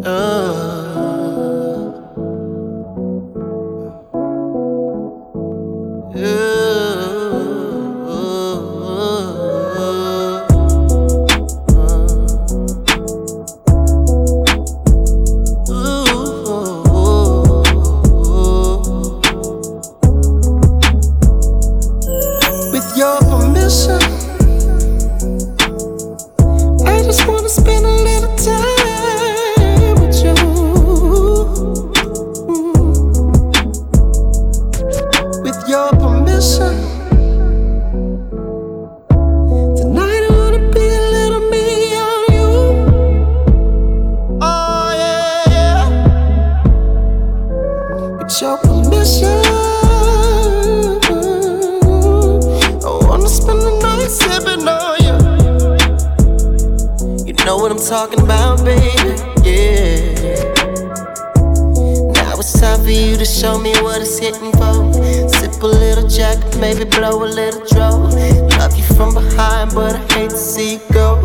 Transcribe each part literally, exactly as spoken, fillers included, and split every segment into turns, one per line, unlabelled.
With your permission, I just wanna spend a little time with you. With your permission, tonight I wanna be a little me on you. Oh yeah. With your permission, sipping on you. You know what I'm talking about, baby. Yeah. Now it's time for you to show me what it's hitting for. Sip a little Jack, maybe blow a little dro. Love you from behind, but I hate to see you go.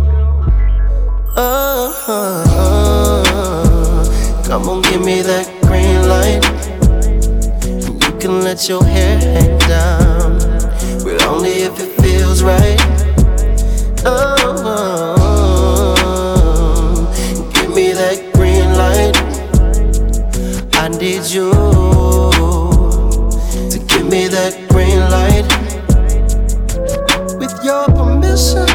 Oh, oh, oh. Come on, give me that green light. You can let your hair hang down, but only if it feels right. Oh, oh, give me that green light. I need you to give me that green light. With your permission,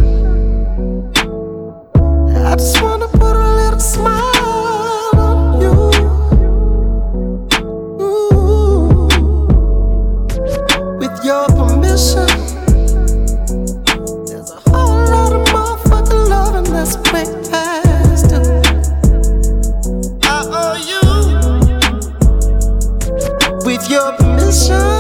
I just wanna put a little smile on you. Ooh. With your permission, let's break past it. I owe you. With your permission,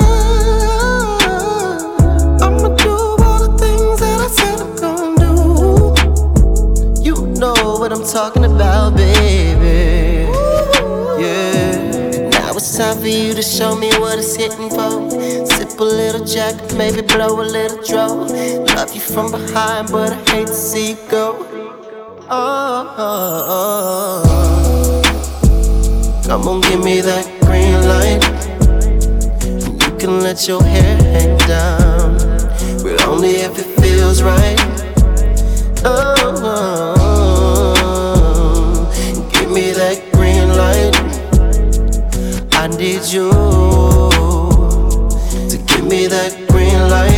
I'ma do all the things that I said I'm gonna do. You know what I'm talking about, baby. Yeah. Now it's time for you to show me what it's hitting for. Sip a little Jack, maybe blow a little dro. Love you from behind, but I hate to see you go. Oh, oh, oh. Come on, give me that green light. You can let your hair hang down, but only if it feels right. Oh, oh, give me that green light. I need you to give me that green light.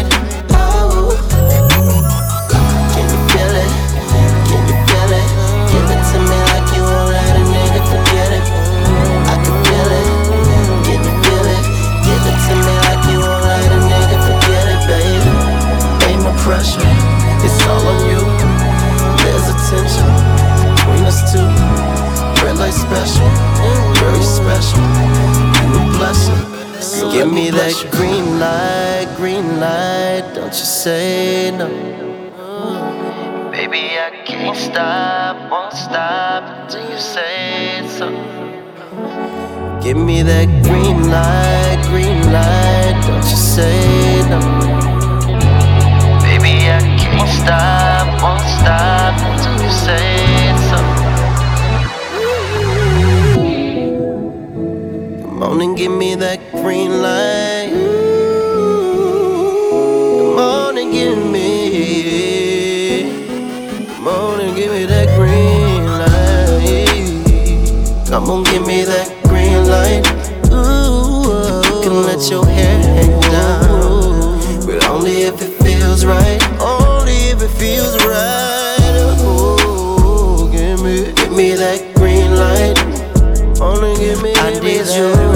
Pressure, it's all on you. There's attention between us two. Red light special, very special. You a blessing, so give me that green light, green light. Don't you say no. Baby, I can't stop, won't stop until you say so. Give me that green light, green light. Don't you say no. I can't stop, won't stop until you say so. Come on and give me that green light. Come on and give me. Come on and give me that green light. Come on, give me that green light. Ooh, you can let your hair hang down, but only if it feels right. Only if it feels right. Oh, give me, give me that green light. Only give me, I need you.